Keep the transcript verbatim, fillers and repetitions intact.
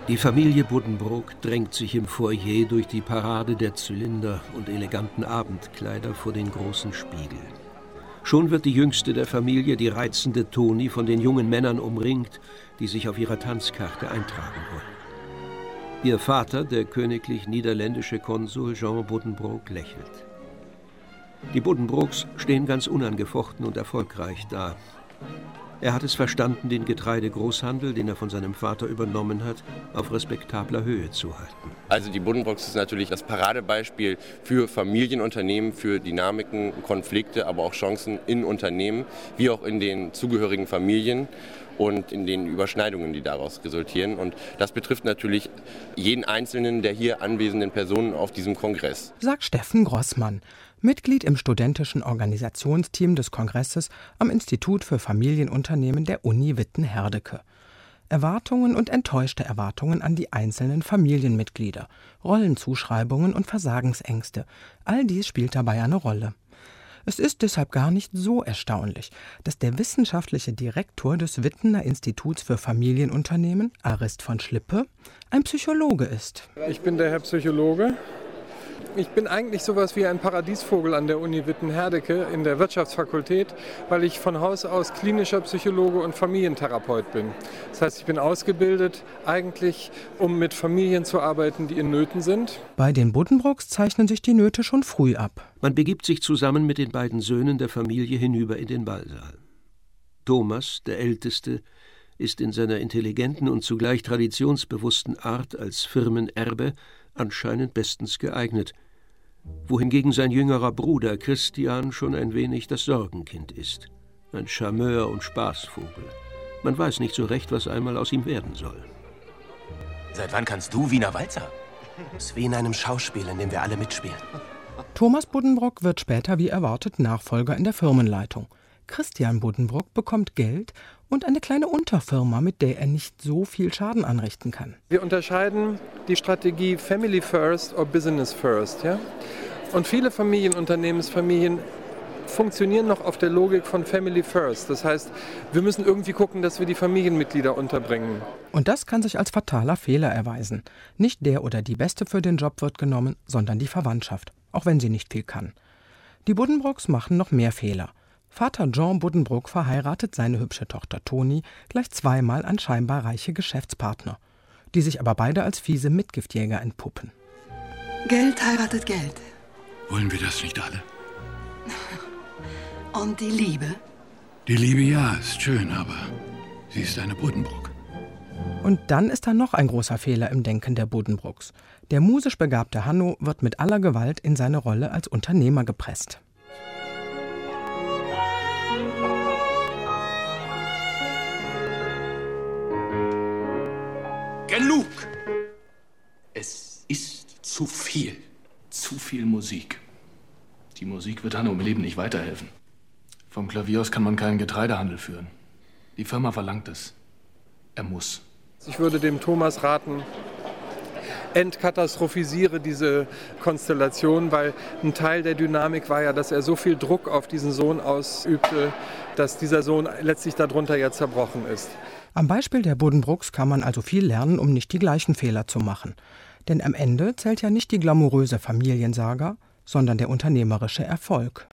Die Familie Buddenbrook drängt sich im Foyer durch die Parade der Zylinder und eleganten Abendkleider vor den großen Spiegel. Schon wird die jüngste der Familie, die reizende Toni, von den jungen Männern umringt, die sich auf ihrer Tanzkarte eintragen wollen. Ihr Vater, der königlich-niederländische Konsul Jean Buddenbrook, lächelt. Die Buddenbrooks stehen ganz unangefochten und erfolgreich da. Er hat es verstanden, den Getreidegroßhandel, den er von seinem Vater übernommen hat, auf respektabler Höhe zu halten. Also die Buddenbrooks ist natürlich das Paradebeispiel für Familienunternehmen, für Dynamiken, Konflikte, aber auch Chancen in Unternehmen, wie auch in den zugehörigen Familien und in den Überschneidungen, die daraus resultieren. Und das betrifft natürlich jeden einzelnen der hier anwesenden Personen auf diesem Kongress. Sagt Steffen Grossmann, Mitglied im studentischen Organisationsteam des Kongresses am Institut für Familienunternehmen der Uni Witten-Herdecke. Erwartungen und enttäuschte Erwartungen an die einzelnen Familienmitglieder, Rollenzuschreibungen und Versagensängste, all dies spielt dabei eine Rolle. Es ist deshalb gar nicht so erstaunlich, dass der wissenschaftliche Direktor des Wittener Instituts für Familienunternehmen, Arist von Schlippe, ein Psychologe ist. Ich bin der Herr Psychologe. Ich bin eigentlich sowas wie ein Paradiesvogel an der Uni Witten-Herdecke in der Wirtschaftsfakultät, weil ich von Haus aus klinischer Psychologe und Familientherapeut bin. Das heißt, ich bin ausgebildet eigentlich, um mit Familien zu arbeiten, die in Nöten sind. Bei den Buddenbrooks zeichnen sich die Nöte schon früh ab. Man begibt sich zusammen mit den beiden Söhnen der Familie hinüber in den Ballsaal. Thomas, der Älteste, ist in seiner intelligenten und zugleich traditionsbewussten Art als Firmenerbe anscheinend bestens geeignet, wohingegen sein jüngerer Bruder Christian schon ein wenig das Sorgenkind ist. Ein Charmeur und Spaßvogel. Man weiß nicht so recht, was einmal aus ihm werden soll. Seit wann kannst du Wiener Walzer? Es ist wie in einem Schauspiel, in dem wir alle mitspielen. Thomas Buddenbrook wird später wie erwartet Nachfolger in der Firmenleitung. Christian Buddenbrook bekommt Geld und eine kleine Unterfirma, mit der er nicht so viel Schaden anrichten kann. Wir unterscheiden die Strategie Family First oder Business First. Ja? Und viele Familienunternehmensfamilien funktionieren noch auf der Logik von Family First. Das heißt, wir müssen irgendwie gucken, dass wir die Familienmitglieder unterbringen. Und das kann sich als fataler Fehler erweisen. Nicht der oder die Beste für den Job wird genommen, sondern die Verwandtschaft, auch wenn sie nicht viel kann. Die Buddenbrooks machen noch mehr Fehler. Vater Jean Buddenbrook verheiratet seine hübsche Tochter Toni gleich zweimal an scheinbar reiche Geschäftspartner, die sich aber beide als fiese Mitgiftjäger entpuppen. Geld heiratet Geld. Wollen wir das nicht alle? Und die Liebe? Die Liebe, ja, ist schön, aber sie ist eine Buddenbrook. Und dann ist da noch ein großer Fehler im Denken der Buddenbrooks. Der musisch begabte Hanno wird mit aller Gewalt in seine Rolle als Unternehmer gepresst. Genug! Es ist zu viel. Zu viel Musik. Die Musik wird Hanno im Leben nicht weiterhelfen. Vom Klavier aus kann man keinen Getreidehandel führen. Die Firma verlangt es. Er muss. Ich würde dem Thomas raten, entkatastrophisiere diese Konstellation, weil ein Teil der Dynamik war ja, dass er so viel Druck auf diesen Sohn ausübte, dass dieser Sohn letztlich darunter ja zerbrochen ist. Am Beispiel der Buddenbrooks kann man also viel lernen, um nicht die gleichen Fehler zu machen. Denn am Ende zählt ja nicht die glamouröse Familiensaga, sondern der unternehmerische Erfolg.